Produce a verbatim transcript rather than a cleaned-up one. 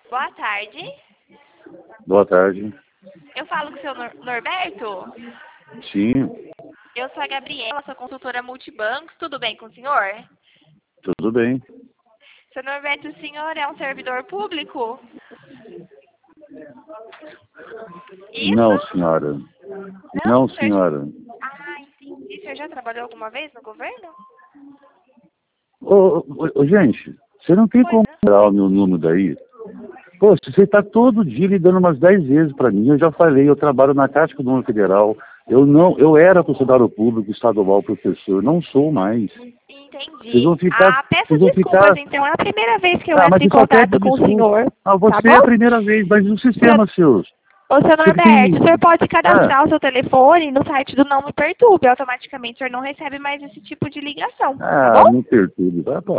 Boa tarde. Boa tarde. Eu falo com o seu Nor Norberto? Sim, Eu sou a Gabriela, sou consultora multibancos. Tudo bem com o senhor? tudo bem. Seu Norberto, o senhor é um servidor público? Isso? Não, senhora. Não, Não, senhor... senhora. Ah, entendi. O senhor já trabalhou alguma vez no governo? Ô, ô, ô, gente, você não tem Pois como não. tirar o meu número daí? Pô, você está todo dia ligando umas dez vezes para mim. Eu já falei, eu trabalho na Caixa Econômica Federal. Eu não, eu era funcionário público, estadual, professor. Não sou mais. Entendi. Vocês vão ficar... Ah, peço Vocês vão desculpas, ficar... então. É a primeira vez que eu Ah, entro mas em eu só pede contato com o desculpa. senhor. Ah, Tá você é a bom? primeira vez, mas no sistema, seus. Ô, seu Você que Norberto, tem... o senhor pode Ah, cadastrar o seu telefone no site do Não Me Perturbe. Automaticamente o senhor não recebe mais esse tipo de ligação, tá ah, bom? não perturbe. Vai pra